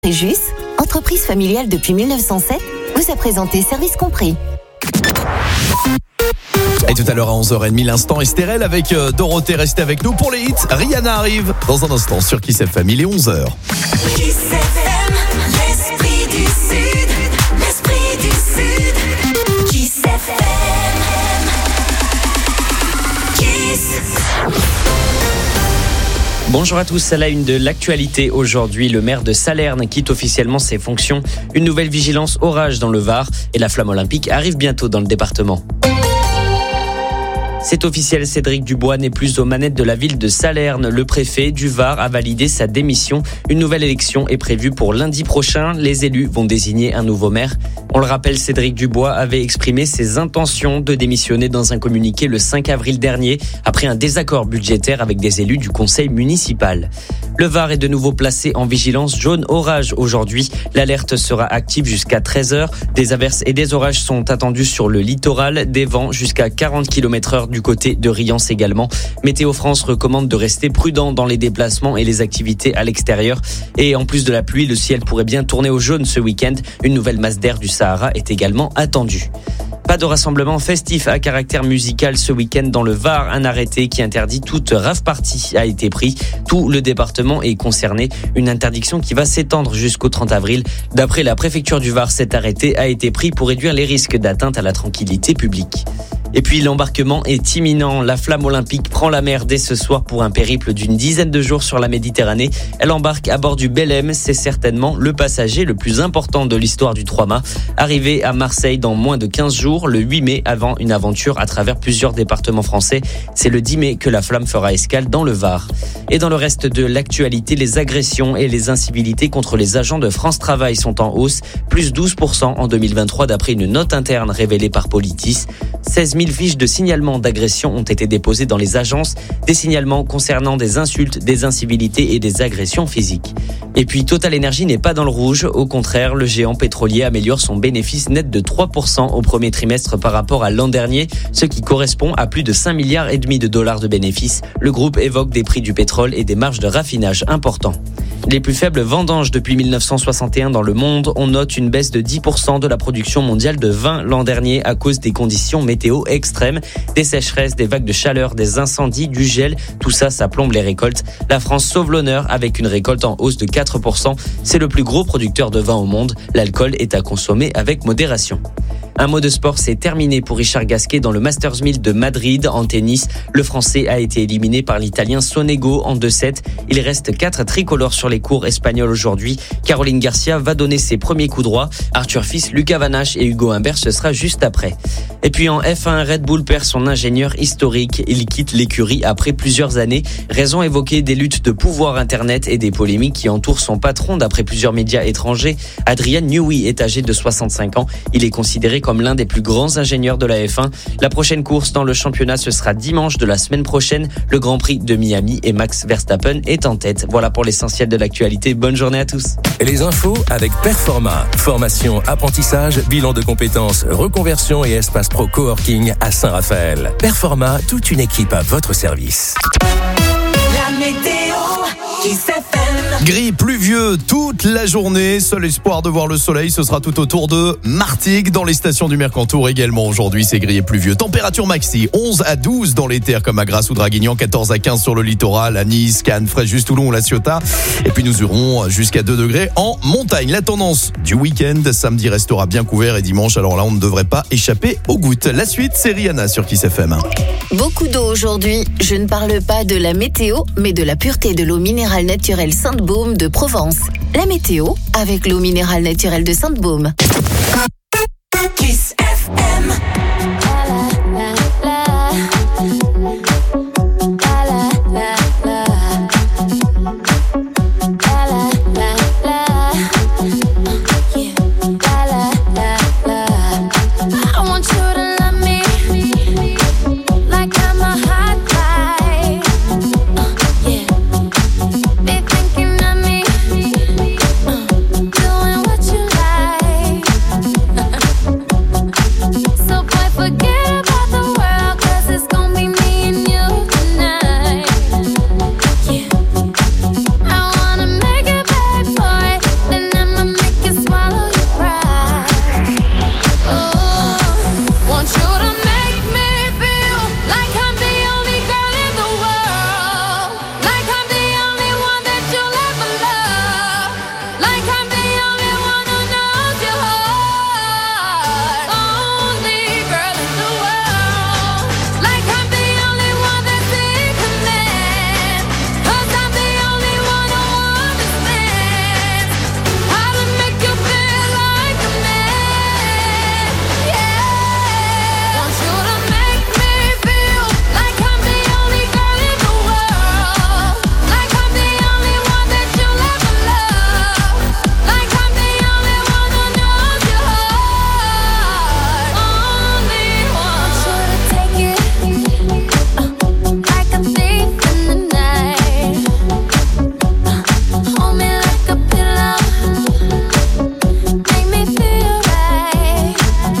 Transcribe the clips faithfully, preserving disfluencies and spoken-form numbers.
Fréjus, entreprise familiale depuis mille neuf cent sept, vous a présenté Service compris. Et tout à l'heure à onze heures trente, l'instant Estérel avec euh, Dorothée. Restez avec nous pour les hits. Rihanna arrive dans un instant sur Kiss F M. Il est onze heures. Kiss F M, l'esprit du Sud, l'esprit du Sud. Kiss F M, Kiss. Bonjour à tous, à la une de l'actualité aujourd'hui, le maire de Salerne quitte officiellement ses fonctions. Une nouvelle vigilance orage dans le Var et la flamme olympique arrive bientôt dans le département. C'est officiel, Cédric Dubois n'est plus aux manettes de la ville de Salerne. Le préfet du Var a validé sa démission. Une nouvelle élection est prévue pour lundi prochain. Les élus vont désigner un nouveau maire. On le rappelle, Cédric Dubois avait exprimé ses intentions de démissionner dans un communiqué le cinq avril dernier, après un désaccord budgétaire avec des élus du conseil municipal. Le Var est de nouveau placé en vigilance jaune orage aujourd'hui. L'alerte sera active jusqu'à treize heures. Des averses et des orages sont attendus sur le littoral, des vents jusqu'à quarante kilomètres heure du côté de Riance également. Météo France recommande de rester prudent dans les déplacements et les activités à l'extérieur. Et en plus de la pluie, le ciel pourrait bien tourner au jaune ce week-end. Une nouvelle masse d'air du Sahara est également attendue. Pas de rassemblement festif à caractère musical ce week-end dans le Var. Un arrêté qui interdit toute rave party a été pris. Tout le département est concerné. Une interdiction qui va s'étendre jusqu'au trente avril. D'après la préfecture du Var, cet arrêté a été pris pour réduire les risques d'atteinte à la tranquillité publique. Et puis l'embarquement est imminent. La flamme olympique prend la mer dès ce soir pour un périple d'une dizaine de jours sur la Méditerranée. Elle embarque à bord du Belém. C'est certainement le passager le plus important de l'histoire du trois-mâts. Arrivé à Marseille dans moins de quinze jours, le huit mai, avant une aventure à travers plusieurs départements français. C'est le dix mai que la flamme fera escale dans le Var. Et dans le reste de l'actualité, les agressions et les incivilités contre les agents de France Travail sont en hausse, plus douze pour cent en deux mille vingt-trois d'après une note interne révélée par Politis. seize mille fiches de signalement d'agression ont été déposées dans les agences, des signalements concernant des insultes, des incivilités et des agressions physiques. Et puis Total Energy n'est pas dans le rouge, au contraire, le géant pétrolier améliore son bénéfice net de trois pour cent au premier trimestre par rapport à l'an dernier, ce qui correspond à plus de cinq milliards et demi de dollars de bénéfices. Le groupe évoque des prix du pétrole et des marges de raffinage importants. Les plus faibles vendanges depuis mille neuf cent soixante et un dans le monde. On note une baisse de dix pour cent de la production mondiale de vin l'an dernier à cause des conditions météo extrêmes, des sécheresses, des vagues de chaleur, des incendies, du gel. Tout ça, ça plombe les récoltes. La France sauve l'honneur avec une récolte en hausse de quatre pour cent. C'est le plus gros producteur de vin au monde. L'alcool est à consommer avec modération. Un mot de sport, c'est terminé pour Richard Gasquet dans le Masters mille de Madrid en tennis. Le Français a été éliminé par l'Italien Sonego en deux sept. Il reste quatre tricolores sur les cours espagnols aujourd'hui. Caroline Garcia va donner ses premiers coups droits. Arthur Fils, Lucas Van Hache et Hugo Humbert, ce sera juste après. Et puis en F un, Red Bull perd son ingénieur historique. Il quitte l'écurie après plusieurs années. Raison évoquée des luttes de pouvoir Internet et des polémiques qui entourent son patron d'après plusieurs médias étrangers. Adrian Newey est âgé de soixante-cinq ans. Il est considéré comme l'un des plus grands ingénieurs de la F un. La prochaine course dans le championnat, ce sera dimanche de la semaine prochaine. Le Grand Prix de Miami et Max Verstappen est en tête. Voilà pour l'essentiel de l'actualité. Bonne journée à tous. Et les infos avec Performa. Formation, apprentissage, bilan de compétences, reconversion et espace pro coworking à Saint-Raphaël. Performa, toute une équipe à votre service. La météo, Kiss F M. Gris, pluvieux toute la journée. Seul espoir de voir le soleil, ce sera tout autour de Martigues dans les stations du Mercantour également. Aujourd'hui, c'est gris et pluvieux. Température maxi, onze à douze dans les terres comme à Grasse ou Draguignan, quatorze à quinze sur le littoral, à Nice, Cannes, Fréjus, Toulon ou La Ciotat. Et puis nous irons jusqu'à deux degrés en montagne. La tendance du week-end, samedi restera bien couvert et dimanche, alors là, on ne devrait pas échapper aux gouttes. La suite, c'est Rihanna sur Kiss F M. Beaucoup d'eau aujourd'hui. Je ne parle pas de la météo, mais de la pureté de l'eau minérale naturelle Sainte-Baume de Provence. La météo avec l'eau minérale naturelle de Sainte-Baume. Kiss F M. So Like I'm the only one who knows your heart. Only girl in the world. Like I'm the only one that's in command. 'Cause I'm the only one who understands how to make you feel like a man. Yeah. Want you to make me feel like I'm the only girl in the world. Like I'm the only one that you'll ever love. Like I'm the only one who knows your heart. Only one. Want you to take it uh, like a thief in the night. Uh, hold me like a pillow. Make me feel right.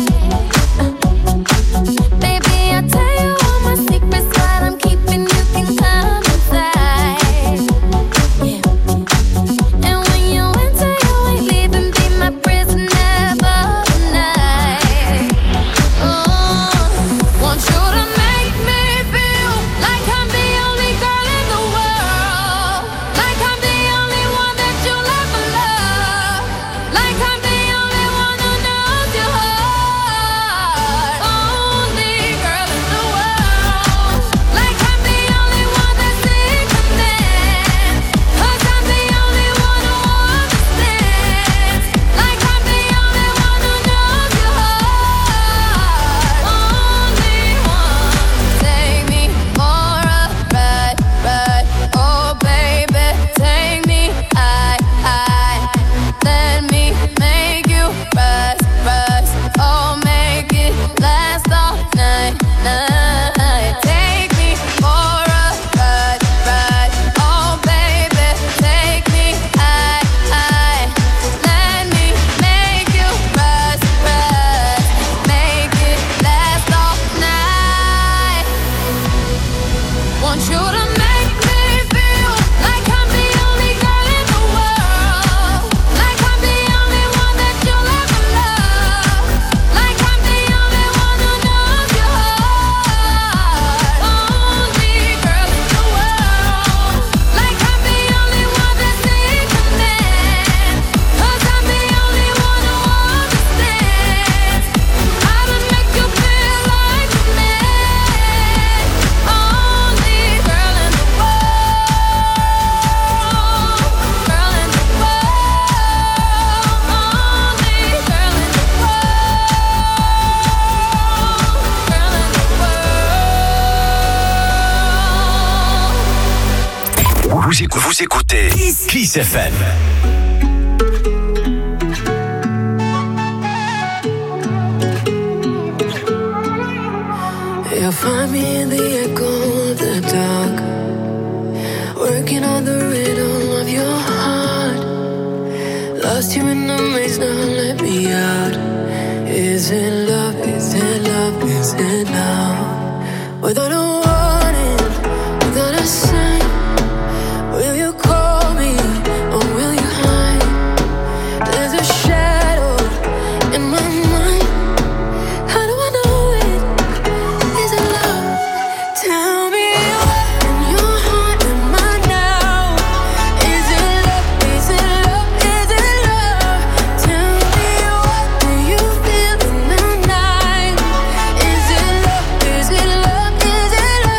Baby, I'll tell you all my secrets, what I'm keeping, you can come inside. Yeah. And when you enter, you ain't leaving, be my prisoner for the night. Oh, want you to make me feel like I'm the only girl in the world. Like I'm the only one that you'll ever love. Like I'm the only one who knows your heart. Only girl in the world. Like I'm the only one that's in command. 'Cause I'm the only one who understands. Like I'm the only one who knows your heart. Only one. Take me for a ride, ride. Oh baby, take me high, high. Let me make you rise, rise. Oh, make it last all night, night. Take me for a ride, ride. Oh baby, take me high, high. Let me make you rise, rise. Make it last all night. Want you to make me feel like I'm the only girl in the world. Like I'm the only one that you'll ever love. Like I'm the only one who knows your heart. Only girl in the world. Like I'm the only one that's in command. 'Cause I'm the only one who understands how to make you feel like a man. Only girl in the world. Girl in the world. Only girl in the world. Girl in the world. Vous écoutez, vous écoutez Kiss F M. You'll find me in the echo of the dark, working on the rhythm of your heart. Lost you in the maze, now let me out. Is it love? Is it love? Is it love? Without a warning, without a sign, will you call me or will you hide? There's a shadow in my mind. How do I know it? Is it love? Tell me what in your heart am I now? Is it love? Is it love? Is it love? Tell me what do you feel in the night? Is it love? Is it love? Is it love?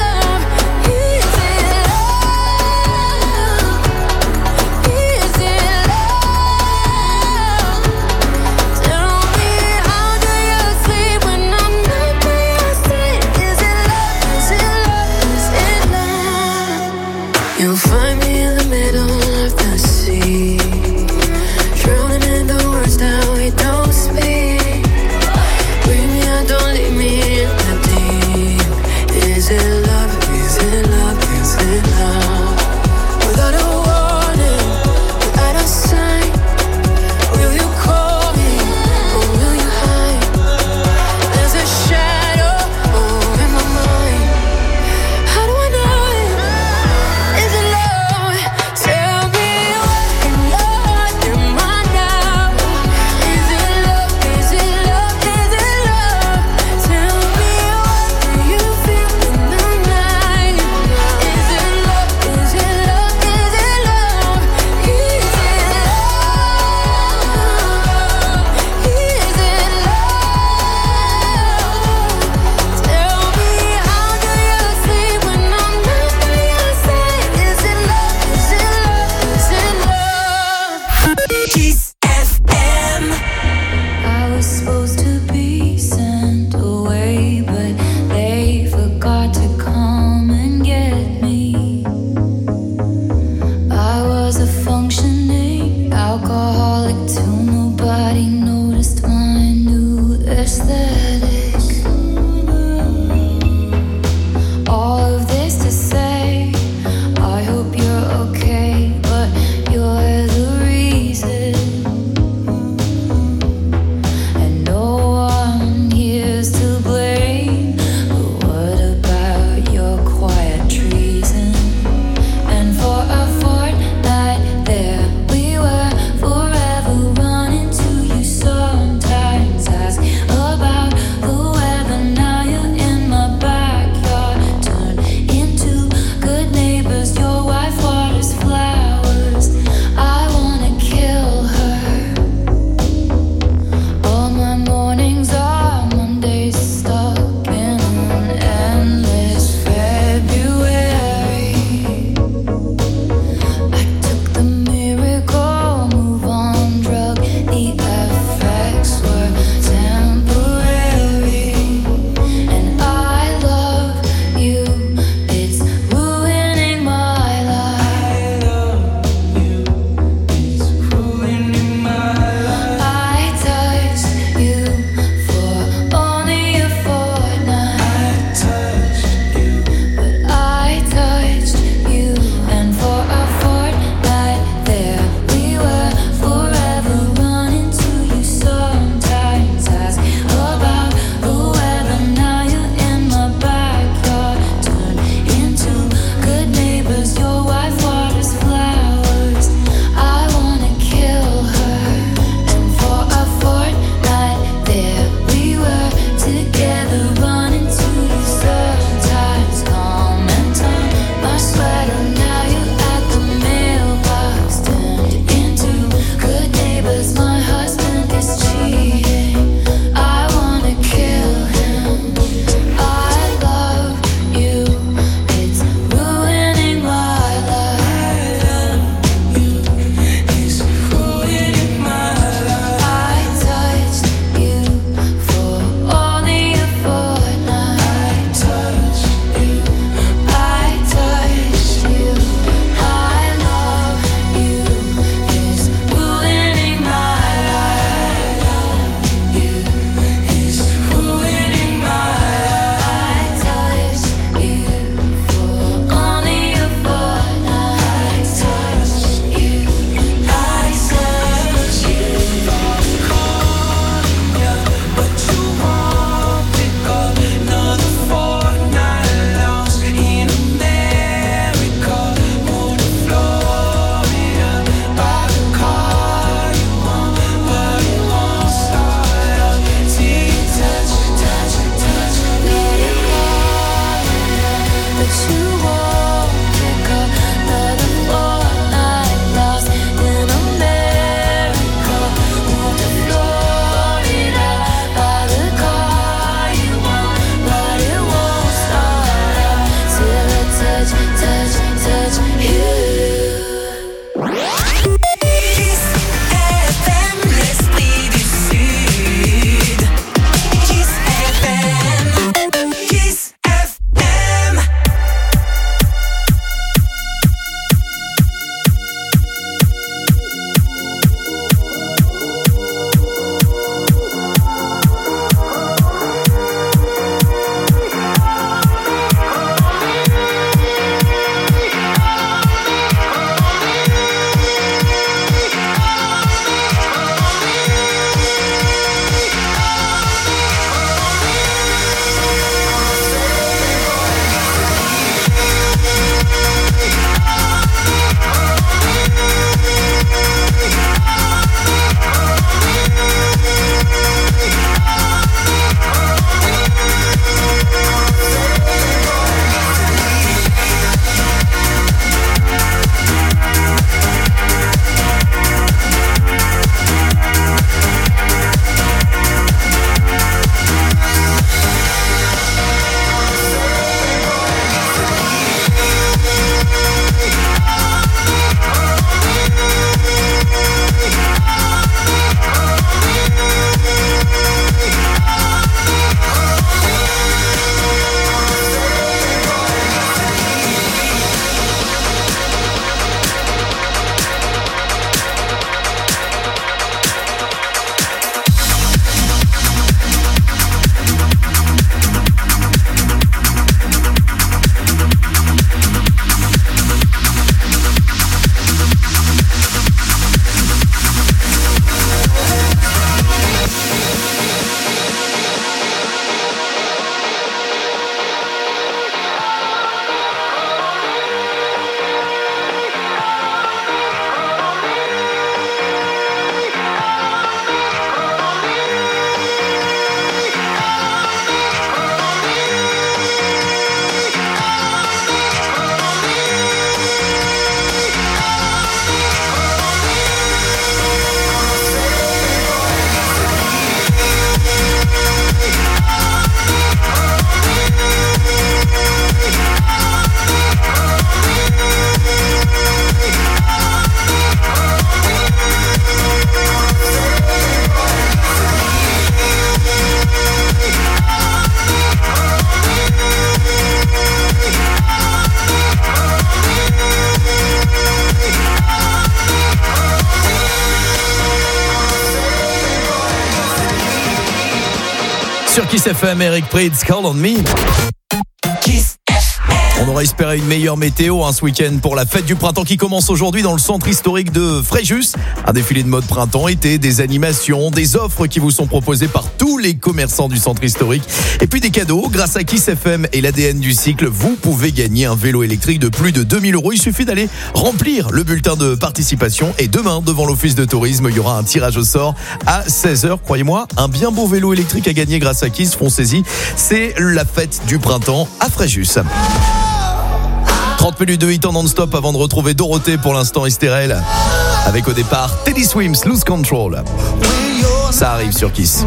Sur Kiss F M, Eric Prydz, Call on Me. Kiss F M. On aurait espéré une meilleure météo hein, ce week-end pour la fête du printemps qui commence aujourd'hui dans le centre historique de Fréjus. Un défilé de mode printemps-été, des animations, des offres qui vous sont proposées par tous les commerçants du centre historique. Et puis des cadeaux. Grâce à Kiss F M et l'A D N du cycle, vous pouvez gagner un vélo électrique de plus de deux mille euros. Il suffit d'aller remplir le bulletin de participation. Et demain, devant l'office de tourisme, il y aura un tirage au sort à seize heures. Croyez-moi, un bien beau vélo électrique à gagner grâce à Kiss. Foncez-y. C'est la fête du printemps à Fréjus. trente minutes de hit en non-stop avant de retrouver Dorothée pour l'instant Estérel. Avec au départ Teddy Swims, Lose Control. Ça arrive sur Kiss.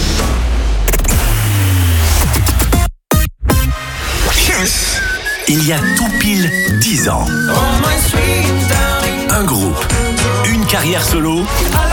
Il y a tout pile dix ans. Un groupe, une carrière solo.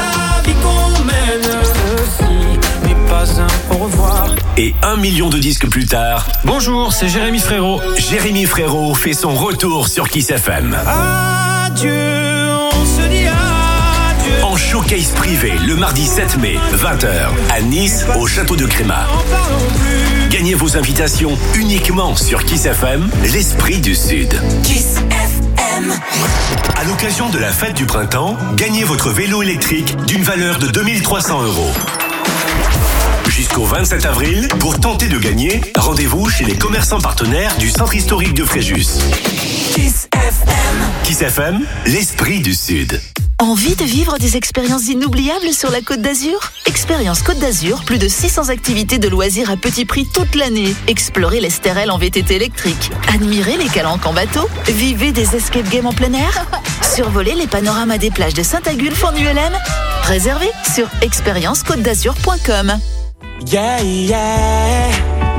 Et un million de disques plus tard. Bonjour, c'est Jérémy Frérot. Jérémy Frérot fait son retour sur Kiss F M. Adieu, on se dit adieu. En showcase privé le mardi sept mai, vingt heures, à Nice, au château de Crémat. Gagnez vos invitations uniquement sur Kiss F M, l'esprit du Sud. Kiss F M. À l'occasion de la fête du printemps, gagnez votre vélo électrique d'une valeur de deux mille trois cents euros. Jusqu'au vingt-sept avril, pour tenter de gagner, rendez-vous chez les commerçants partenaires du centre historique de Fréjus. Kiss F M. Kiss F M, l'esprit du Sud. Envie de vivre des expériences inoubliables sur la Côte d'Azur ? Expérience Côte d'Azur, plus de six cents activités de loisirs à petit prix toute l'année. Explorez l'Estérel en V T T électrique. Admirez les calanques en bateau. Vivez des escape games en plein air. Survolez les panoramas des plages de Saint-Agulphe en U L M. Réservez sur expérience côte d'azur point com. Yeah, yeah,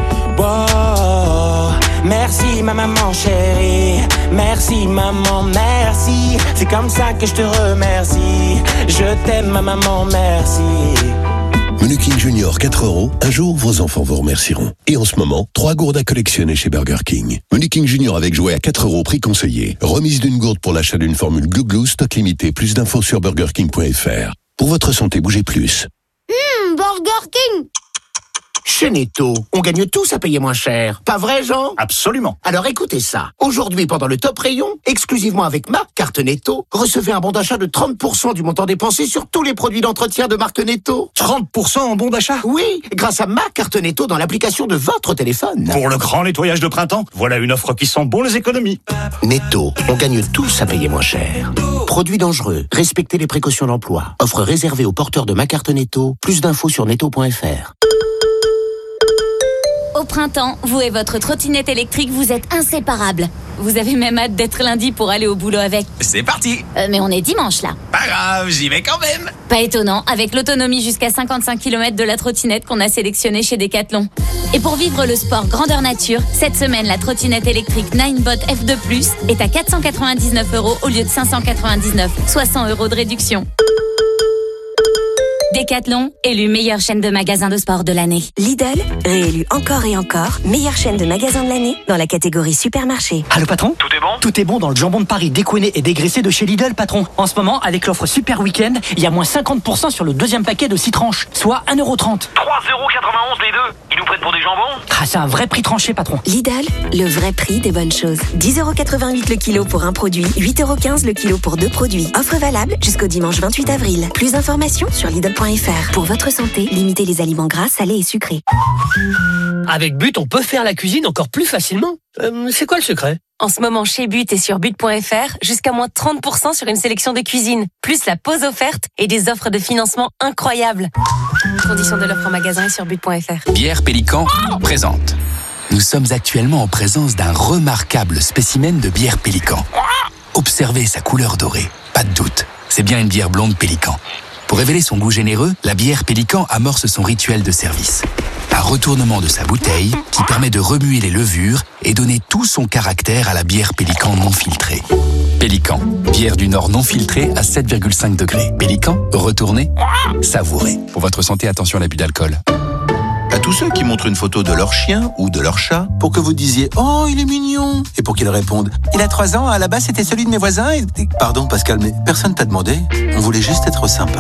wow. Merci ma maman chérie, merci maman, merci. C'est comme ça que je te remercie. Je t'aime ma maman, merci. Menu King Junior quatre euros, un jour vos enfants vous remercieront. Et en ce moment, trois gourdes à collectionner chez Burger King. Menu King Junior avec jouet à quatre euros, prix conseillé. Remise d'une gourde pour l'achat d'une formule Glou Glou, stock limité. Plus d'infos sur burger king point f r. Pour votre santé, bougez plus. Hum, Burger King. Chez Netto, on gagne tous à payer moins cher. Pas vrai, Jean ? Absolument. Alors écoutez ça. Aujourd'hui, pendant le top rayon, exclusivement avec ma carte Netto, recevez un bon d'achat de trente pour cent du montant dépensé sur tous les produits d'entretien de marque Netto. trente pour cent en bon d'achat ? Oui, grâce à ma carte Netto dans l'application de votre téléphone. Pour le grand nettoyage de printemps, voilà une offre qui sent bon les économies. Netto, on gagne tous à payer moins cher. Produits dangereux, respectez les précautions d'emploi. Offre réservée aux porteurs de ma carte Netto. Plus d'infos sur netto point f r. Au printemps, vous et votre trottinette électrique, vous êtes inséparables. Vous avez même hâte d'être lundi pour aller au boulot avec. C'est parti. Euh, mais on est dimanche là. Pas grave, j'y vais quand même. Pas étonnant, avec l'autonomie jusqu'à cinquante-cinq kilomètres de la trottinette qu'on a sélectionnée chez Decathlon. Et pour vivre le sport grandeur nature, cette semaine, la trottinette électrique Ninebot F deux plus est à quatre cent quatre-vingt-dix-neuf euros au lieu de cinq cent quatre-vingt-dix-neuf, soit cent euros de réduction. Decathlon, élu meilleure chaîne de magasins de sport de l'année. Lidl, réélu encore et encore, meilleure chaîne de magasins de l'année dans la catégorie supermarché. Allô patron ? Tout est bon ? Tout est bon dans le jambon de Paris décoiné et dégraissé de chez Lidl, patron. En ce moment, avec l'offre Super Week-end, il y a moins cinquante pour cent sur le deuxième paquet de six tranches, soit un euro trente. trois euros quatre-vingt-onze les deux. Ils nous prennent pour des jambons ? Ah, c'est un vrai prix tranché, patron. Lidl, le vrai prix des bonnes choses. dix euros quatre-vingt-huit le kilo pour un produit, huit euros quinze le kilo pour deux produits. Offre valable jusqu'au dimanche vingt-huit avril. Plus d'informations sur lidl point f r. Pour votre santé, limitez les aliments gras, salés et sucrés. Avec But, on peut faire la cuisine encore plus facilement. Euh, c'est quoi le secret ? En ce moment, chez But et sur but point f r, jusqu'à moins trente pour cent sur une sélection de cuisine, plus la pause offerte et des offres de financement incroyables. Conditions de l'offre en magasin et sur but point f r. Bière Pélican présente. Nous sommes actuellement en présence d'un remarquable spécimen de bière Pélican. Observez sa couleur dorée. Pas de doute, c'est bien une bière blonde Pélican. Pour révéler son goût généreux, la bière Pélican amorce son rituel de service. Un retournement de sa bouteille qui permet de remuer les levures et donner tout son caractère à la bière Pélican non filtrée. Pélican, bière du Nord non filtrée à sept virgule cinq degrés. Pélican, retournez, savourez. Pour votre santé, attention à l'abus d'alcool. À tous ceux qui montrent une photo de leur chien ou de leur chat pour que vous disiez « Oh, il est mignon !» et pour qu'ils répondent « Il a trois ans, à la base c'était celui de mes voisins et... » Pardon Pascal, mais personne t'a demandé. On voulait juste être sympa.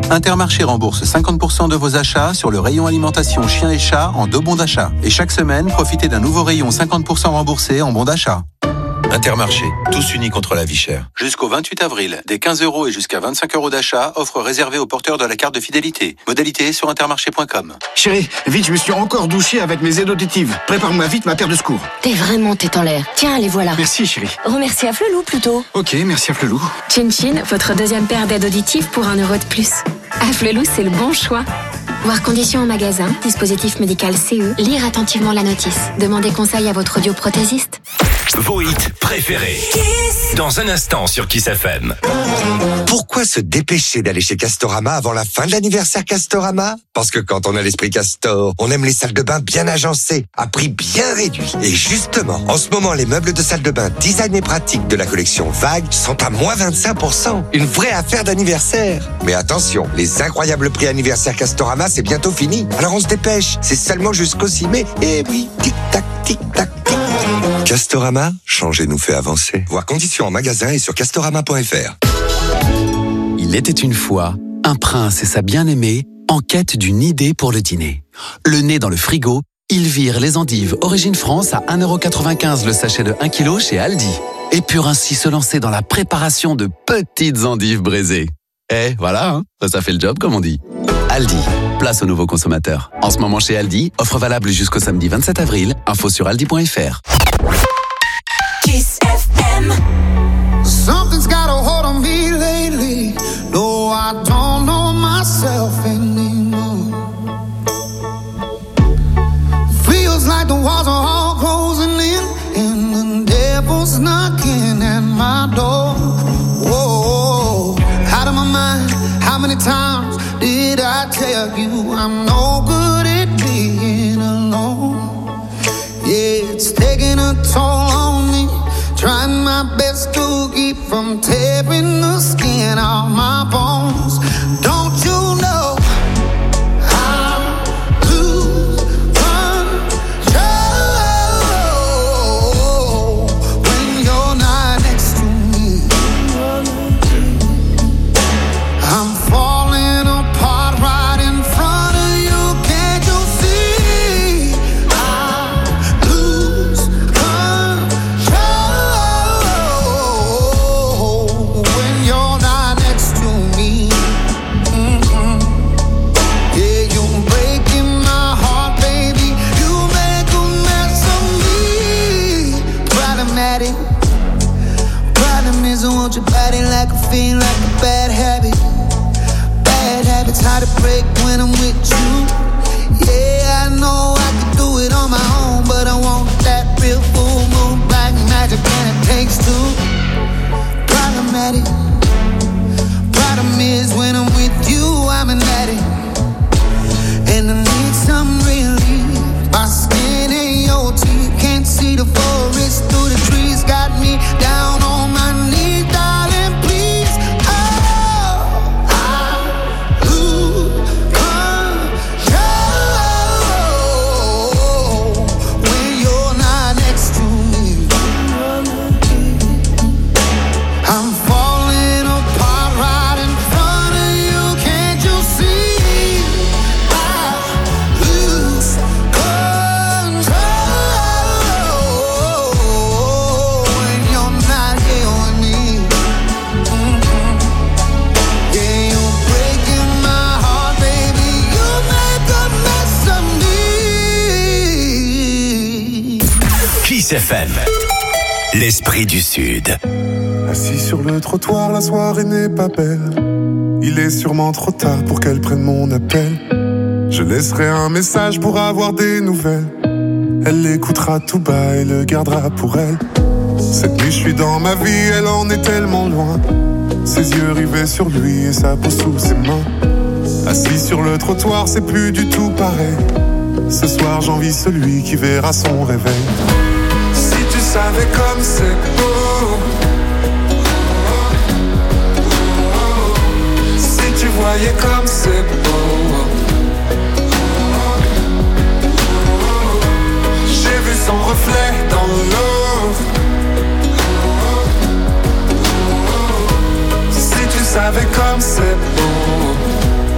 Intermarché rembourse cinquante pour cent de vos achats sur le rayon alimentation chien et chat en deux bons d'achat. Et chaque semaine, profitez d'un nouveau rayon cinquante pour cent remboursé en bons d'achat. Intermarché, tous unis contre la vie chère. Jusqu'au vingt-huit avril, des quinze euros et jusqu'à vingt-cinq euros d'achat, offre réservée aux porteurs de la carte de fidélité. Modalité sur intermarché point com. Chérie, vite, je me suis encore douché avec mes aides auditives. Prépare-moi vite ma paire de secours. T'es vraiment tête en l'air. Tiens, les voilà. Merci, chérie. Remercie à Flelou plutôt. Ok, merci à Flelou. Chin Chin, votre deuxième paire d'aides auditives pour un euro de plus. À Flelou, c'est le bon choix. Voir conditions en magasin, dispositif médical C E, lire attentivement la notice. Demandez conseil à votre audioprothésiste. Vos hits préférés. Dans un instant sur Kiss F M. Pourquoi se dépêcher d'aller chez Castorama avant la fin de l'anniversaire Castorama? Parce que quand on a l'esprit Castor, on aime les salles de bain bien agencées, à prix bien réduit. Et justement, en ce moment, les meubles de salle de bain design et pratique de la collection Vague sont à moins vingt-cinq pour cent. Une vraie affaire d'anniversaire. Mais attention, les incroyables prix anniversaire Castorama, c'est bientôt fini. Alors on se dépêche, c'est seulement jusqu'au six mai. Et oui, tic-tac, tic-tac, tic. Castorama, changer nous fait avancer. Voir conditions en magasin et sur castorama point f r. Il était une fois un prince et sa bien-aimée en quête d'une idée pour le dîner. Le nez dans le frigo, ils virent les endives Origine France à un euro quatre-vingt-quinze le sachet de un kilo chez Aldi et purent ainsi se lancer dans la préparation de petites endives braisées. Eh, voilà, hein, ça, ça fait le job comme on dit. Aldi, place aux nouveaux consommateurs. En ce moment chez Aldi, offre valable jusqu'au samedi vingt-sept avril. Info sur aldi point f r. Kiss F M. Something's got a hold on me lately. No, I don't know myself anymore. Feels like the walls are all closing in, and the devil's knocking at my door. Whoa, out of my mind. How many times did I tell you I'm no good at being alone? Yeah, it's taking a toll on me. Trying my best to keep from tearing the skin off my bones. Don't you know I lose control when you're not next to me? I'm falling apart right in front of you. Can't you see? I lose control when you're not next to me. Mm-mm. Yeah, you're breaking my heart, baby. You make a mess of me. Problematic. Problem is I want your body like a fiend, like a bad habit. Bad habits hard to break when I'm with you. Yeah, I know I can do it on my own, but I want that real full moon black magic, and it takes two. Problematic. Problem is when I'm with you, I'm an addict, and I need some relief. My skin and your teeth can't see the forest through the trees. Got me down on my knees, darling, please. Oh, I lose control when you're not next to me. I'm falling apart right in front of you. Can't you see? I lose control when you're not here with me. Mm-mm. Yeah, you're breaking my heart, baby. You make a mess of me. Kiss F M. L'esprit du Sud. Assis sur le trottoir, la soirée n'est pas belle. Il est sûrement trop tard pour qu'elle prenne mon appel. Je laisserai un message pour avoir des nouvelles. Elle l'écoutera tout bas et le gardera pour elle. Cette nuit je suis dans ma vie, elle en est tellement loin. Ses yeux rivés sur lui et sa peau sous ses mains. Assis sur le trottoir, c'est plus du tout pareil. Ce soir j'envie celui qui verra son réveil. Si tu savais comme c'est beau, si tu voyais comme c'est beau. J'ai vu son reflet dans l'eau. Si tu savais comme c'est beau.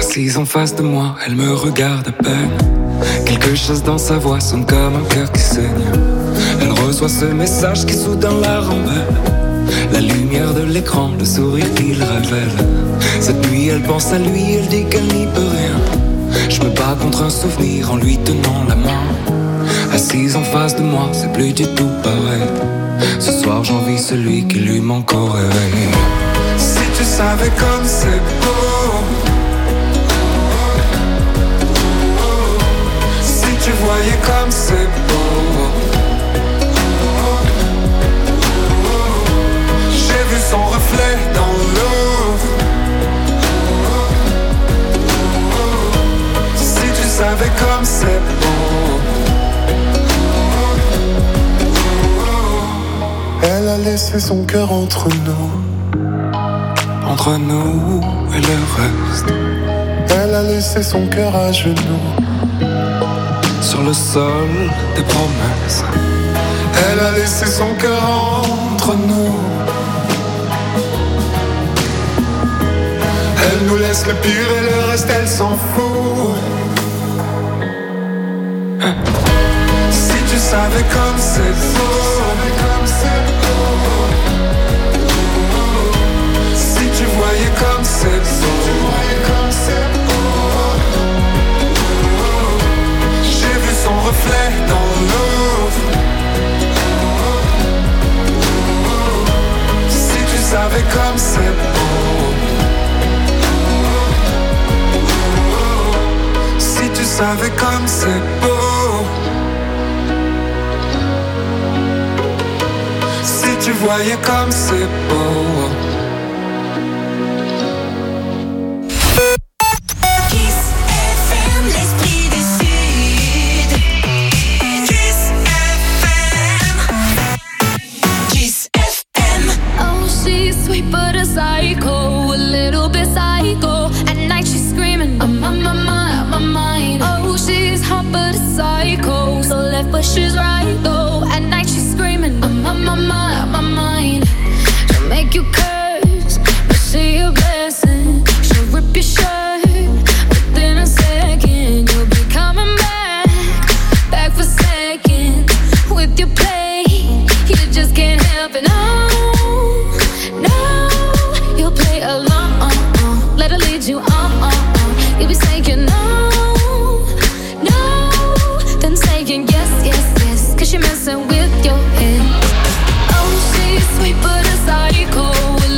Assise en face de moi, elle me regarde à peine. Quelque chose dans sa voix sonne comme un cœur qui saigne. Elle reçoit ce message qui soudain la rend belle. La lumière de l'écran, le sourire qu'il révèle. Cette nuit elle pense à lui, elle dit qu'elle n'y peut rien. Je me bats contre un souvenir en lui tenant la main. Assise en face de moi, c'est plus du tout pareil. Ce soir j'envie celui qui lui manque au réveil. Si tu savais comme c'est beau, si tu voyais comme c'est beau. J'ai vu son reflet dans l'eau. Si tu savais comme c'est beau. Elle a laissé son cœur entre nous. Entre nous et le reste. Elle a laissé son cœur à genoux. Sur le sol des promesses. Elle a laissé son cœur entre nous. Elle nous laisse le pire et le reste elle s'en fout. Si tu savais comme c'est beau. Si tu voyais comme c'est beau. J'ai vu son reflet dans l'eau. Si tu savais comme c'est beau. Si tu savais comme c'est beau. Si tu voyais comme c'est beau. She's right though. At night she's screaming, I'm on my mind, my mind. She'll make you curse, but see a blessing. She'll rip your shirt within a second. You'll be coming back, back for seconds. With your play, you just can't help it. No, no, you'll play along. Let her lead you on. You'll be saying no, no, then saying yes. She messing with your head. Oh, she's sweet but a psycho.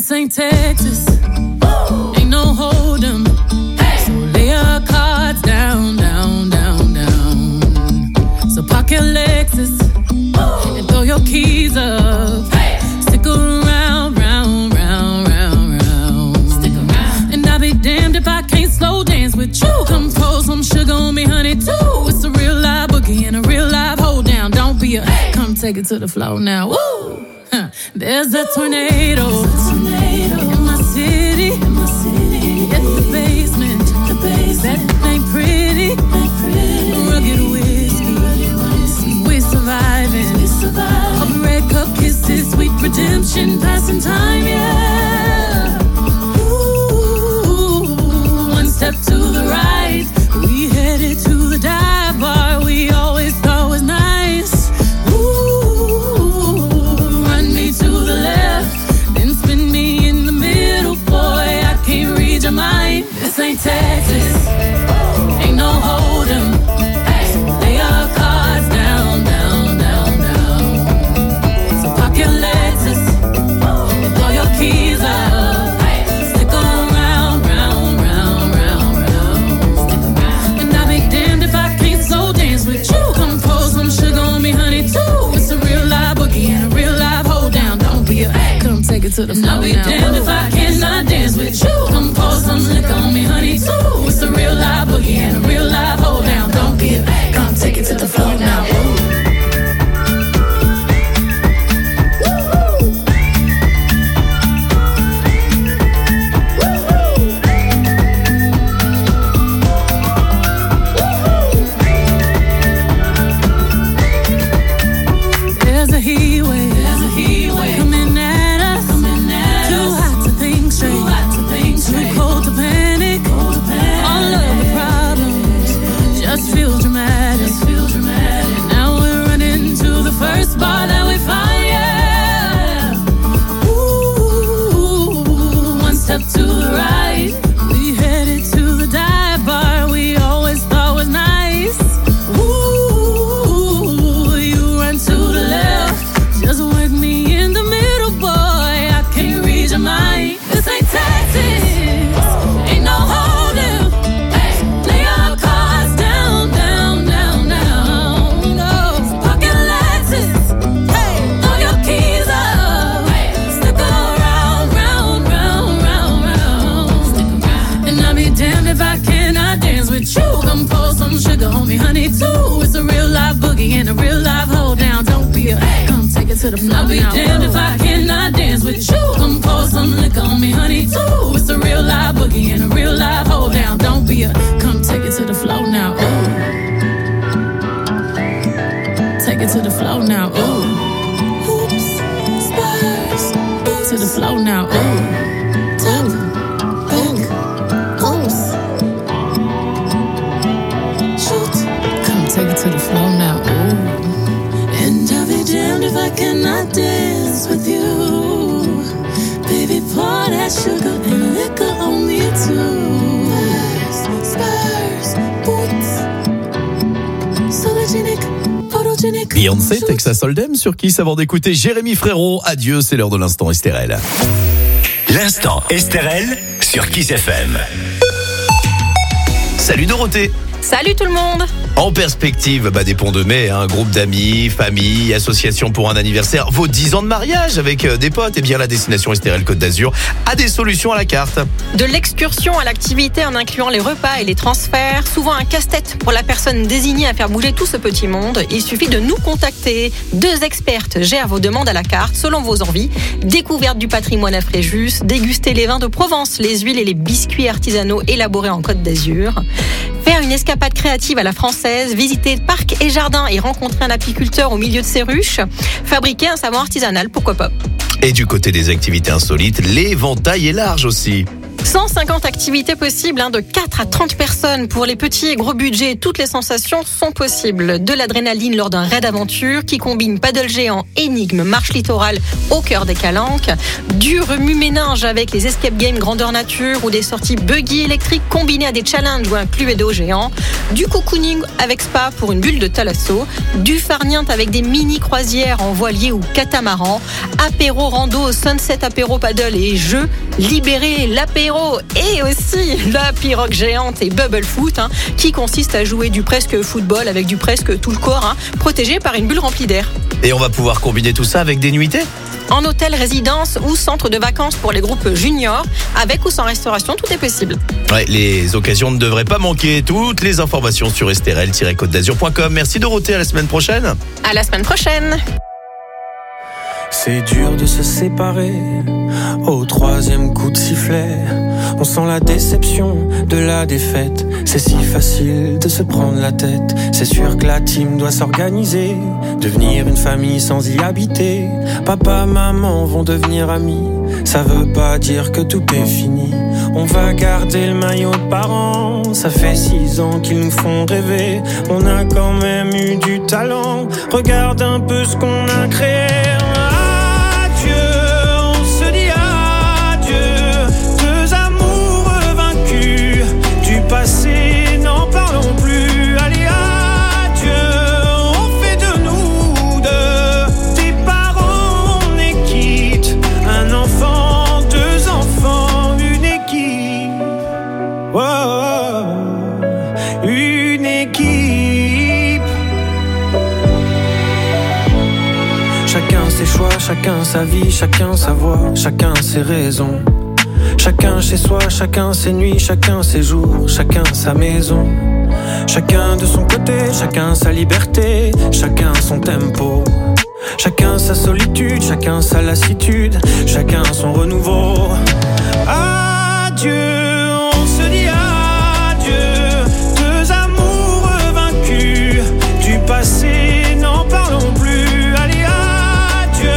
This ain't Texas. Ain't no hold 'em. So lay your cards down, down, down, down. So park your Lexus and throw your keys up. Stick around, round, round, round, round. Stick around. And I'll be damned if I can't slow dance with you. Come pour some sugar on me, honey, too. It's a real live boogie and a real live hold down. Don't be a, come take it to the floor now. Woo! Huh. There's a tornado, a tornado in my city, in my city. At the basement, the basement. That ain't pretty, ain't pretty. Rugged whiskey, rugged whiskey. We're surviving, we're surviving. Of red cup kisses, sweet redemption, passing time, yeah. Ooh, one step to the right, we headed to the dive bar we always thought was nice. To the left, then spin me in the middle, boy, I can't read your mind. This ain't Texas, ain't no hold 'em. So lay your cards down, down, down, down. So park your Lexus and throw your keys up. Stick around, round, round, round, round. And I'll be damned if I can't slow dance with you. Come pour some sugar on me, honey, too. It's a real live boogie and a real live hold down. Don't be a, come take it to the floor. I'll be damned if I cannot dance with you. Come pour some liquor on me, honey, too. It's a real live boogie and a real live hold down. Don't be a, come take it to the floor now. Ooh. Feel dramatic, feel dramatic. Now we're running to the first bar that we find, yeah. Ooh, one step to the right, we headed to the dive bar we always thought was nice. Ooh, you run to the left, just work me in the middle, boy, I can't read your mind. This ain't Texas, ain't no holding. Lay your cards down, down, down, down. No, pocket Lexus, hey, throw your keys up. Stick around, round, round, round, round. And I'll be damned if I cannot dance with you. Come pour some sugar on me, honey, too. It's a real live boogie and a real live hold down. Don't be a, come take it to the floor. I'll be damned if I cannot dance with you. Come pour some liquor on me, honey, too. It's a real live boogie and a real live hold down. Don't be a, come take it to the floor now. Ooh. Take it to the floor now. Ooh. Oops, Spurs. To the floor now. Ooh. Top, back, oops. Shoot. Come take it to the floor now. Ooh. And I'll be damned if I cannot dance with you. Baby, pour that sugar and liquor on me too. Spurs, boots, sologenic, photogenic. Beyoncé, Texas Hold'em sur Kiss avant d'écouter Jérémy Frérot. Adieu, c'est l'heure de l'instant Estérel. L'instant Estérel sur Kiss F M. Salut Dorothée. Salut tout le monde. En perspective bah, des ponts de mai, un hein, groupe d'amis, famille, association pour un anniversaire, vos dix ans de mariage avec euh, des potes, et bien la destination Estérel Côte d'Azur a des solutions à la carte. De l'excursion à l'activité en incluant les repas et les transferts, souvent un casse-tête pour la personne désignée à faire bouger tout ce petit monde. Il suffit de nous contacter. Deux expertes gèrent vos demandes à la carte selon vos envies. Découverte du patrimoine à Fréjus, déguster les vins de Provence, les huiles et les biscuits artisanaux élaborés en Côte d'Azur. Faire une escapade créative à la française, visiter parcs et jardins et rencontrer un apiculteur au milieu de ses ruches, fabriquer un savon artisanal, pourquoi pas. Et du côté des activités insolites, l'éventail est large aussi. cent cinquante activités possibles, hein, de quatre à trente personnes. Pour les petits et gros budgets, toutes les sensations sont possibles. De l'adrénaline lors d'un raid aventure qui combine paddle géant, énigme, marche littorale au cœur des calanques. Du remue-ménage avec les escape games grandeur nature ou des sorties buggy électriques combinées à des challenges ou un cluedo géant. Du cocooning avec spa pour une bulle de thalasso. Du farniente avec des mini croisières en voilier ou catamaran. Apéro rando, sunset apéro paddle et jeux. Libérer l'apéro et aussi la pirogue géante et bubble foot, hein, qui consiste à jouer du presque football avec du presque tout le corps, hein, protégé par une bulle remplie d'air. Et on va pouvoir combiner tout ça avec des nuitées ? En hôtel, résidence ou centre de vacances pour les groupes juniors, avec ou sans restauration, tout est possible. Ouais, les occasions ne devraient pas manquer. Toutes les informations sur esterel tiret côte d'azur point com. Merci Dorothée, à la semaine prochaine. À la semaine prochaine. C'est dur de se séparer au troisième coup de sifflet. On sent la déception de la défaite. C'est si facile de se prendre la tête. C'est sûr que la team doit s'organiser, devenir une famille sans y habiter. Papa, maman vont devenir amis. Ça veut pas dire que tout est fini. On va garder le maillot de parents. Ça fait six ans qu'ils nous font rêver. On a quand même eu du talent. Regarde un peu ce qu'on a créé. Passé, n'en parlons plus. Allez, adieu, on fait de nous deux des parents, on est quitte. Un enfant, deux enfants, une équipe. Oh, une équipe. Chacun ses choix, chacun sa vie, chacun sa voix, chacun ses raisons. Chacun chez soi, chacun ses nuits, chacun ses jours, chacun sa maison. Chacun de son côté, chacun sa liberté, chacun son tempo. Chacun sa solitude, chacun sa lassitude, chacun son renouveau. Adieu, on se dit adieu. Deux amours vaincus du passé, n'en parlons plus. Allez, adieu.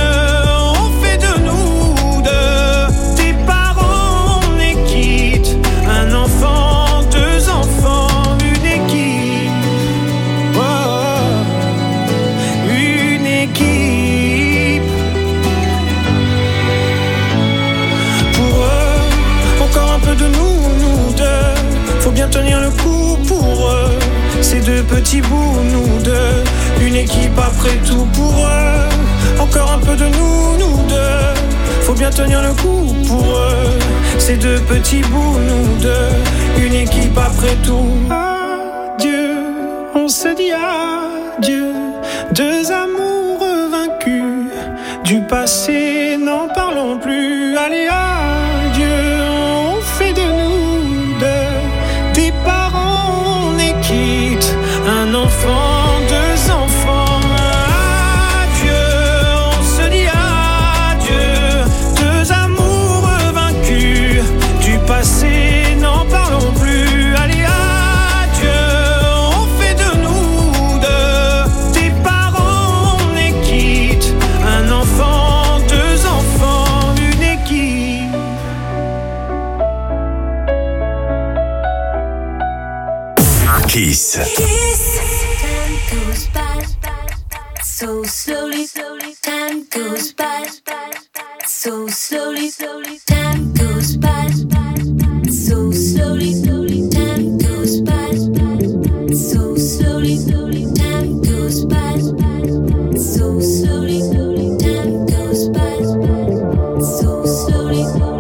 Tenir le coup pour eux, ces deux petits bouts, nous deux, une équipe après tout pour eux, encore un peu de nous, nous deux, faut bien tenir le coup pour eux, ces deux petits bouts, nous deux, une équipe après tout. Adieu, on se dit adieu, deux amours vaincus, du passé n'en parlons plus, allez adieu, on fait de nous deux des parents, on est quitte. Un enfant, deux enfants. Adieu, on se dit adieu. Deux amours vaincus du passé, n'en parlons plus. Allez, adieu, on fait de nous deux des parents, on est quitte. Un enfant, deux enfants, une équipe. Kiss. Time goes by so slowly, slowly. Time goes by so slowly, slowly. Time goes by so slowly, slowly. Time goes by so slowly, slowly. Time goes by so slowly, slowly. Time goes by so slowly, slowly.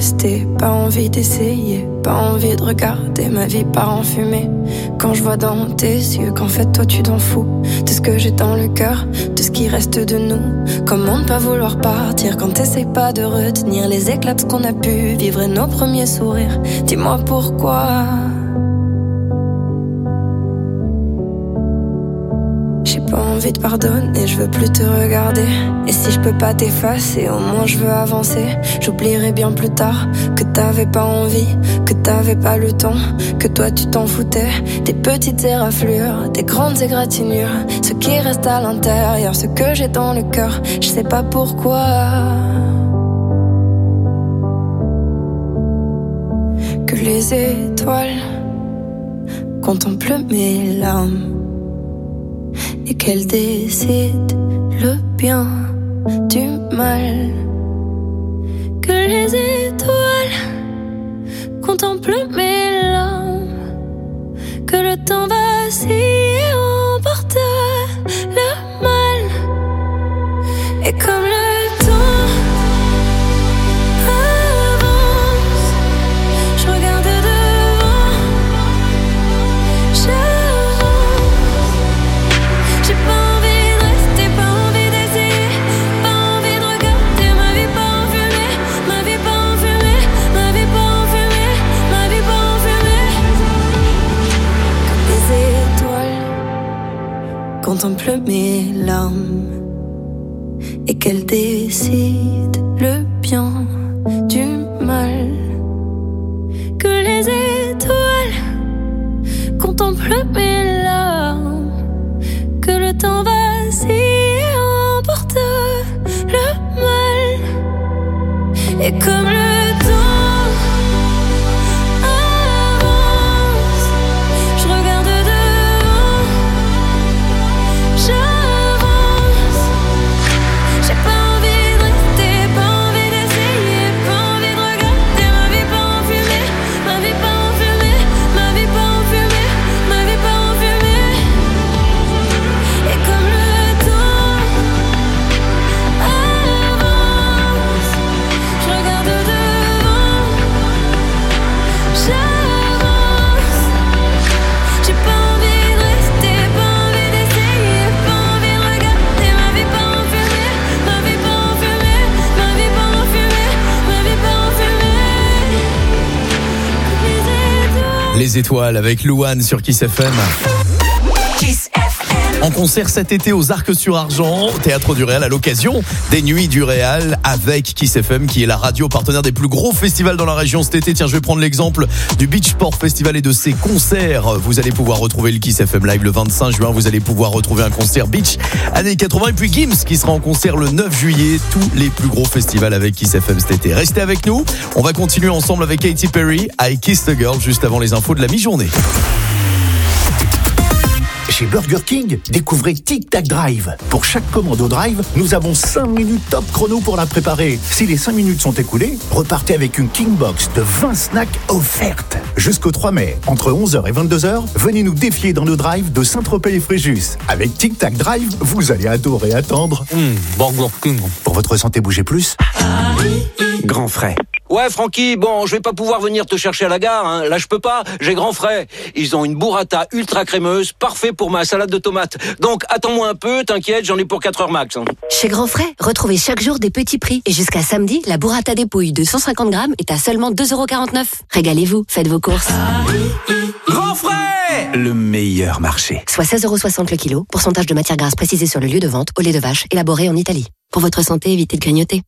rester, pas envie d'essayer, pas envie de regarder ma vie part en fumée. Quand je vois dans tes yeux qu'en fait toi tu t'en fous de ce que j'ai dans le cœur, de ce qui reste de nous. Comment ne pas vouloir partir quand t'essayes pas de retenir les éclats de ce qu'on a pu vivre et nos premiers sourires. Dis-moi pourquoi. J'ai pas envie de pardonner, je veux plus te regarder. Et si je peux pas t'effacer, au moins je veux avancer. J'oublierai bien plus tard que t'avais pas envie, que t'avais pas le temps, que toi tu t'en foutais. Des petites éraflures, des grandes égratignures, ce qui reste à l'intérieur, ce que j'ai dans le cœur, je sais pas pourquoi. Que les étoiles contemplent mes larmes et qu'elle décide le bien du mal. Que les étoiles contemplent mes larmes, que le temps vacille et emporte le mal. Et comme le temps avance, je regarde devant, j'avance. J'ai pas envie de rester, pas envie d'essayer, pas envie de regarder ma vie pas en fumée, ma vie pas en fumée, ma vie pas en fumée, ma vie pas en fumée. Comme les étoiles contemplent mes larmes et qu'elles décident le bien du mal. Que les étoiles contemplent mes larmes, que le temps vacille et emporte le mal. Et comme le temps avance, je regarde devant, j'avance. J'ai pas envie de rester, pas envie d'essayer, pas envie de regarder ma vie pas en fumée, ma vie pas en fumée, ma vie pas en fumée, ma vie pas en fumée. Et comme le temps avance, je regarde devant, j'avance. J'ai pas envie de rester, pas envie d'essayer, pas envie de regarder ma vie pas en fumée, ma vie pas en fumée, ma vie pas en fumée, ma vie pas en fumée. Les étoiles avec Louane sur Kiss F M. En concert cet été aux Arcs-sur-Argent, Théâtre du Réal à l'occasion des Nuits du Réal avec Kiss F M qui est la radio partenaire des plus gros festivals dans la région cet été. Tiens, je vais prendre l'exemple du Beachport Festival et de ses concerts. Vous allez pouvoir retrouver le Kiss F M Live le vingt-cinq juin. Vous allez pouvoir retrouver un concert Beach années quatre-vingts et puis Gims qui sera en concert le neuf juillet. Tous les plus gros festivals avec Kiss F M cet été. Restez avec nous. On va continuer ensemble avec Katy Perry, I Kissed a Girl juste avant les infos de la mi-journée. Chez Burger King, découvrez Tic Tac Drive. Pour chaque commande au drive, nous avons cinq minutes top chrono pour la préparer. Si les cinq minutes sont écoulées, repartez avec une King Box de vingt snacks offertes. Jusqu'au trois mai, entre onze heures et vingt-deux heures, venez nous défier dans nos drives de Saint-Tropez et Fréjus. Avec Tic Tac Drive, vous allez adorer attendre. Mmh, Burger King. Pour votre santé, bougez plus. Grand frais. Ouais, Francky, bon, je vais pas pouvoir venir te chercher à la gare, hein. Là, je peux pas, j'ai grand frais. Ils ont une burrata ultra crémeuse, parfait pour ma salade de tomates. Donc, attends-moi un peu, t'inquiète, j'en ai pour quatre heures max. Hein. Chez Grand Frais, retrouvez chaque jour des petits prix. Et jusqu'à samedi, la burrata dépouille de cent cinquante grammes est à seulement deux euros quarante-neuf. Régalez-vous, faites vos courses. Grand frais, le meilleur marché. Soit seize euros soixante le kilo, pourcentage de matière grasse précisé sur le lieu de vente au lait de vache, élaboré en Italie. Pour votre santé, évitez de grignoter.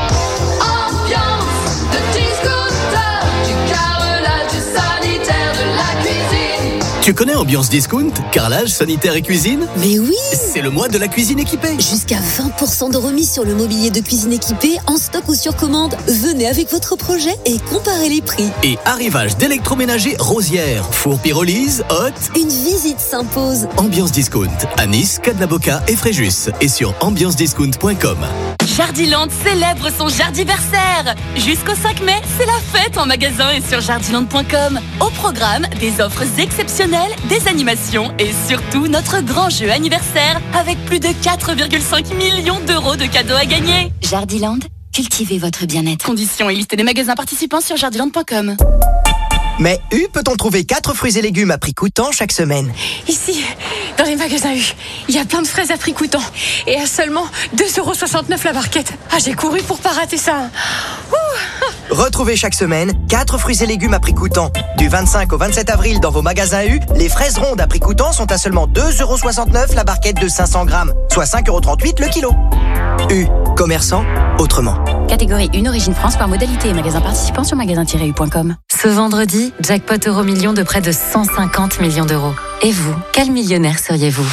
Tu connais Ambiance Discount, carrelage, sanitaire et cuisine? Mais oui! C'est le mois de la cuisine équipée. Jusqu'à vingt pour cent de remise sur le mobilier de cuisine équipé en stock ou sur commande. Venez avec votre projet et comparez les prix. Et arrivage d'électroménager Rosière, four pyrolyse, hot. Une visite s'impose. Ambiance Discount, à Nice, Cadnaboca et Fréjus. Et sur ambiance discount point com. Jardiland célèbre son jardiversaire. Jusqu'au cinq mai, c'est la fête en magasin et sur jardiland point com. Au programme, des offres exceptionnelles, des animations et surtout notre grand jeu anniversaire avec plus de quatre virgule cinq millions d'euros de cadeaux à gagner. Jardiland, cultivez votre bien-être. Conditions et liste des magasins participants sur jardiland point com. Mais U, peut-on trouver quatre fruits et légumes à prix coûtant chaque semaine? Ici, dans les magasins U, il y a plein de fraises à prix coûtant. Et à seulement deux euros soixante-neuf la barquette. Ah, j'ai couru pour pas rater ça. Ouh. Retrouvez chaque semaine quatre fruits et légumes à prix coûtant. Du vingt-cinq au vingt-sept avril dans vos magasins U, les fraises rondes à prix coûtant sont à seulement deux euros soixante-neuf la barquette de cinq cents grammes, soit cinq euros trente-huit le kilo. U, commerçant autrement. Catégorie un, Origine France par modalité et magasin participant sur magasin tiret u point com. Ce vendredi, jackpot euro million de près de cent cinquante millions d'euros. Et vous, quel millionnaire seriez-vous?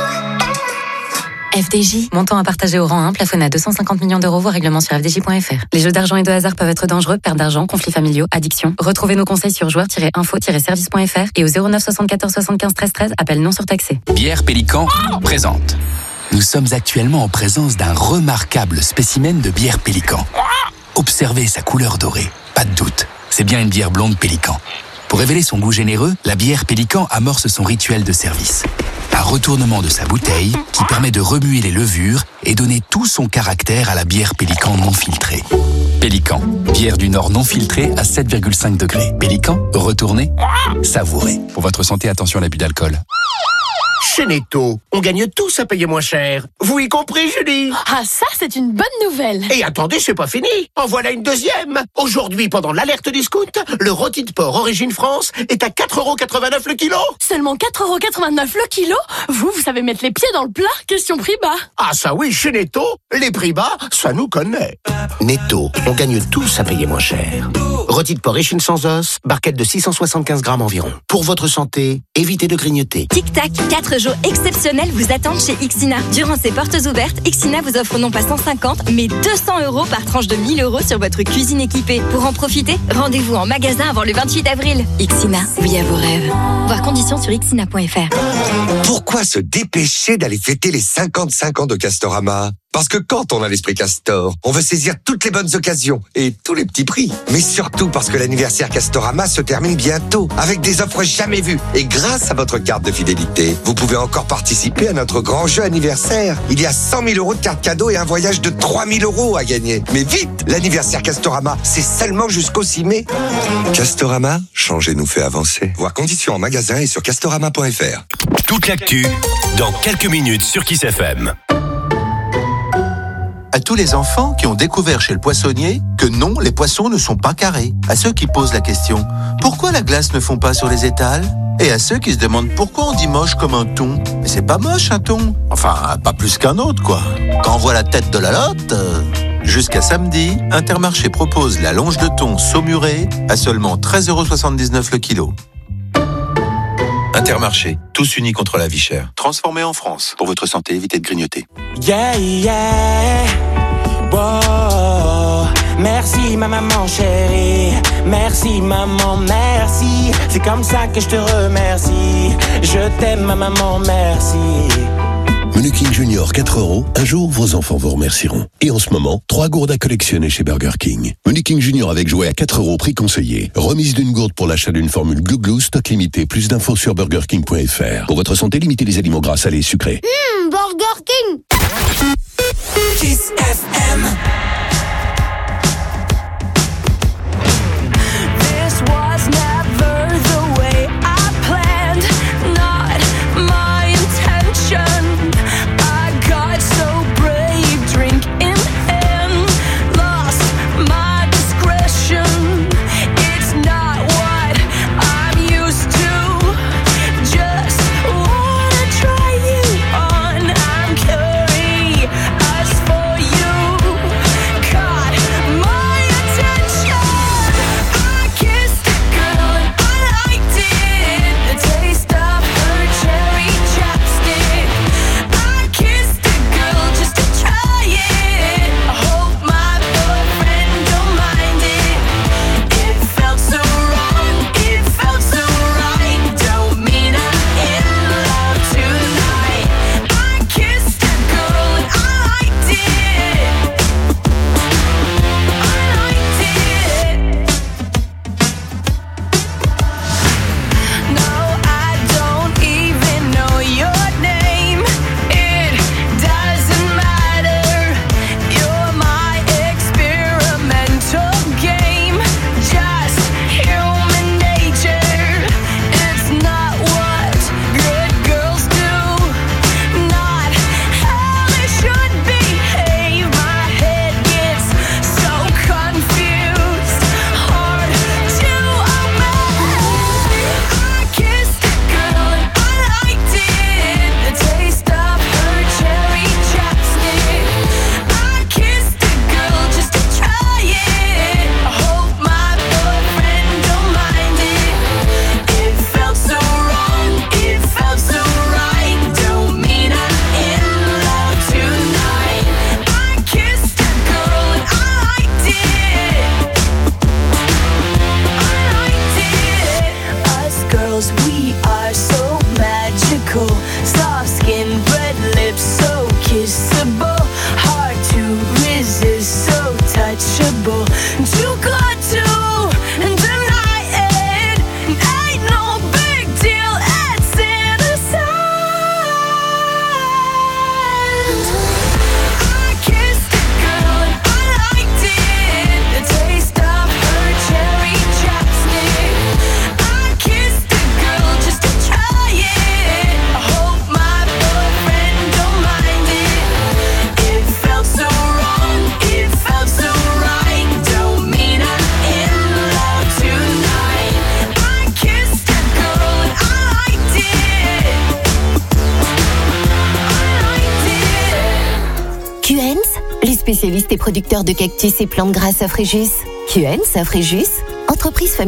F D J, montant à partager au rang un, plafonné à deux cent cinquante millions d'euros, voire règlement sur f d j point f r. Les jeux d'argent et de hasard peuvent être dangereux, perte d'argent, conflits familiaux, addiction. Retrouvez nos conseils sur joueurs tiret info tiret service point f r et au zéro neuf soixante-quatorze soixante-quinze treize treize, appel non surtaxé. Bière Pélican présente. Nous sommes actuellement en présence d'un remarquable spécimen de bière Pélican. Observez sa couleur dorée, pas de doute, c'est bien une bière blonde Pélican. Pour révéler son goût généreux, la bière Pélican amorce son rituel de service. Un retournement de sa bouteille qui permet de remuer les levures et donner tout son caractère à la bière Pélican non filtrée. Pélican, bière du Nord non filtrée à sept virgule cinq degrés. Pélican, retournez, savourez. Pour votre santé, attention à l'abus d'alcool. Chez Netto, on gagne tous à payer moins cher. Vous y compris, Julie? Ah, ça, c'est une bonne nouvelle. Et attendez, c'est pas fini. En voilà une deuxième. Aujourd'hui, pendant l'alerte discount, le rôti de porc Origine France est à quatre euros quatre-vingt-neuf le kilo. Seulement quatre euros quatre-vingt-neuf le kilo? Vous, vous savez mettre les pieds dans le plat? Question prix bas. Ah ça oui, chez Netto, les prix bas, ça nous connaît. Netto, on gagne tous à payer moins cher. Rôti de porc échine sans os, barquette de six cent soixante-quinze grammes environ. Pour votre santé, évitez de grignoter. Tic-tac, quatre jours exceptionnels vous attendent chez Ixina. Durant ces portes ouvertes, Ixina vous offre non pas cent cinquante, mais deux cents euros par tranche de mille euros sur votre cuisine équipée. Pour en profiter, rendez-vous en magasin avant le vingt-huit avril. Ixina, oui à vos rêves. Voir conditions sur ixina point f r. Pourquoi se dépêcher d'aller fêter les cinquante-cinq ans de Castorama? Parce que quand on a l'esprit Castor, on veut saisir toutes les bonnes occasions et tous les petits prix. Mais surtout parce que l'anniversaire Castorama se termine bientôt avec des offres jamais vues. Et grâce à votre carte de fidélité, vous pouvez encore participer à notre grand jeu anniversaire. Il y a cent mille euros de cartes cadeaux et un voyage de trois mille euros à gagner. Mais vite, l'anniversaire Castorama, c'est seulement jusqu'au six mai. Castorama, changer nous fait avancer. Voir conditions en magasin et sur castorama point f r. Toute l'actu, dans quelques minutes sur Kiss F M. À tous les enfants qui ont découvert chez le poissonnier que non, les poissons ne sont pas carrés. À ceux qui posent la question « Pourquoi la glace ne fond pas sur les étals ?» Et à ceux qui se demandent pourquoi on dit moche comme un thon. Mais c'est pas moche un thon. Enfin, pas plus qu'un autre, quoi. Quand on voit la tête de la lotte... Euh... Jusqu'à samedi, Intermarché propose la longe de thon saumurée à seulement treize euros soixante-dix-neuf le kilo. Intermarché, tous unis contre la vie chère. Transformé en France. Pour votre santé, évitez de grignoter. Yeah, yeah. Wow. Merci ma maman chérie. Merci maman, merci. C'est comme ça que je te remercie. Je t'aime ma maman, merci. Menu King Junior quatre euros, un jour vos enfants vous remercieront. Et en ce moment, trois gourdes à collectionner chez Burger King. Menu King Junior avec jouet à quatre euros, prix conseillé. Remise d'une gourde pour l'achat d'une formule Glou Glou, stock limité. Plus d'infos sur burger king point f r. Pour votre santé, limitez les aliments gras, salés et sucrés. Mmh, Burger King. Kiss F M. This was never the way I planned, not my intention. I got so brave, drink in hand, lost my discretion. It's not what I'm used to. Just wanna try you on. I'm curious for you. spécialiste et producteur de cactus et plantes grasses à Fréjus. Q N, à Fréjus, entreprise familiale.